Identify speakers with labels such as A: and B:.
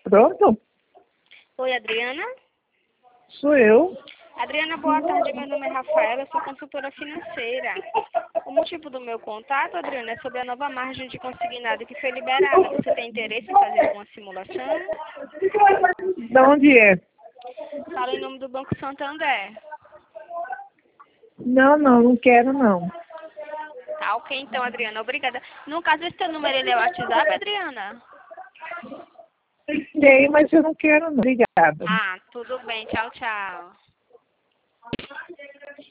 A: Pronto?
B: Oi, Adriana?
A: Sou eu.
B: Adriana, boa tarde. Meu nome é Rafaela, eu sou consultora financeira. O motivo do meu contato, Adriana, é sobre a nova margem de consignado que foi liberada. Você tem interesse em fazer alguma simulação?
A: De onde é?
B: Fala em nome do Banco Santander.
A: Não quero não.
B: Tá, ok então, Adriana. Obrigada. No caso, esse teu número ele é o WhatsApp, Adriana?
A: Sei, mas eu não quero não. Obrigada.
B: Ah, tudo bem. Tchau, tchau.